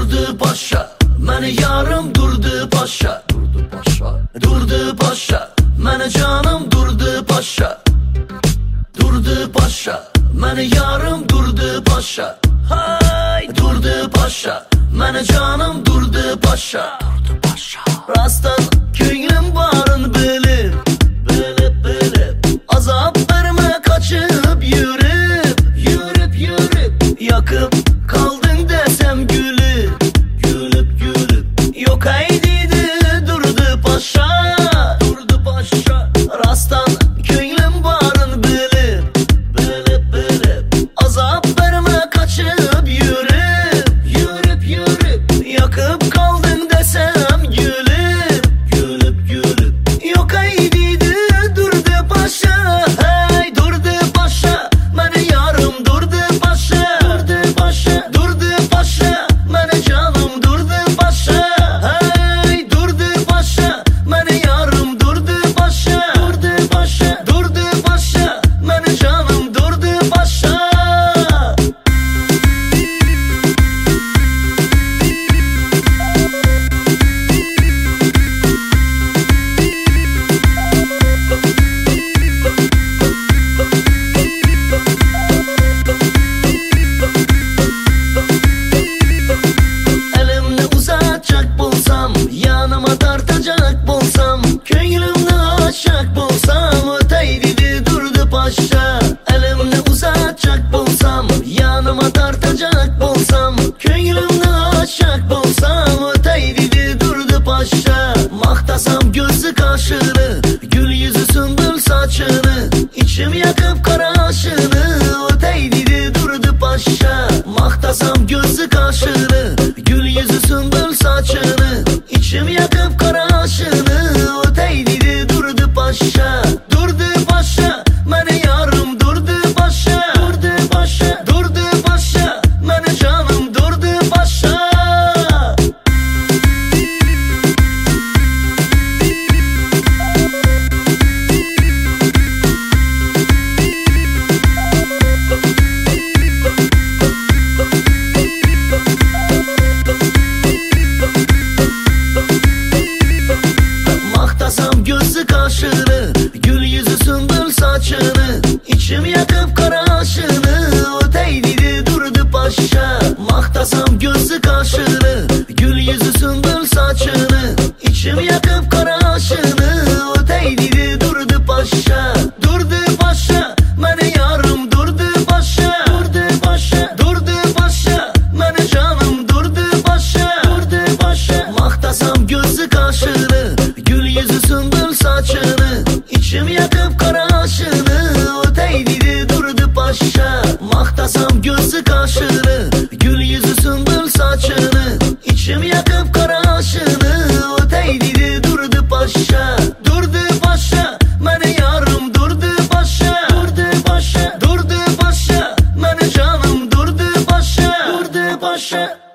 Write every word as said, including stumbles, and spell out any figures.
durdu paşa, məni yarım durdu paşa. Durdu paşa, durdu paşa, məni canım durdu paşa. Durdu paşa, məni yarım durdu paşa. Hay, durdu paşa, məni canım durdu paşa. Durdu paşa. Rastdan köyüm varın bilib, bilib bilib, azap verme kaçıp yürüp, yürüp yürüp, yakıp kaldın desem gülüp, gülüp gülüp. Yok haydiydi durdu paşa, durdu paşa. Rastdan köyüm varın bilib, bilib bilib, azap verme kaçıp yürüp, yürüp yürüp, yakıp kaldın desem gülüp, gülüp gülüp. Yok haydiydi durdu paşa, hey durdu paşa, məni yarım durdu paşa. Durdu paşa, durdu paşa, məni canım durdu paşa. Hey durdu paşa, məni yarım durdu paşa. Durdu paşa, durdu paşa, məni canım durdu paşa. Elimni uzatacak bulsam, yanıma tartacak bulsam, könlümde aşak bulsam, öteydi durdu paşa. Elimni uzatacak bulsam, yanıma tartacak bulsam, könlümde aşak bulsam, öteydi durdu paşa. Maktasam gözü kaşını, gül yüzü sümbül saçını, içim yakıp karaşını, öteydi durdu paşa. Maktasam gözü kaşını, gül yüzü sümbül saçını, içim yakıp karaşını, öteydi durdu paşa. Durdu paşa, məni yarım durdu paşa. Durdu paşa, durdu paşa, məni canım durdu paşa. Maktasam gözü kaşını, gül yüzü sümbül saçını, içim yakıp karaşını, öteydi durdu paşa. Maktasam gözü kaşını, gül yüzü sümbül saçını, içim yakıp karaşını, öteydi durdu paşa. Durdu paşa, məni yarım durdu paşa. Durdu paşa, durdu paşa, məni canım durdu paşa. Durdu paşa. Maktasam gözü kaşını, gül yüzü sümbül saçını, içim yakıp karaşını, öteydi durdu paşa. Maktasam gözü kaşını, gül yüzü sümbül saçını, içim yakıp karaşını, öteydi durdu paşa. Durdu paşa, məni yarım durdu paşa. Durdu paşa, durdu paşa, məni canım durdu paşa. Durdu paşa.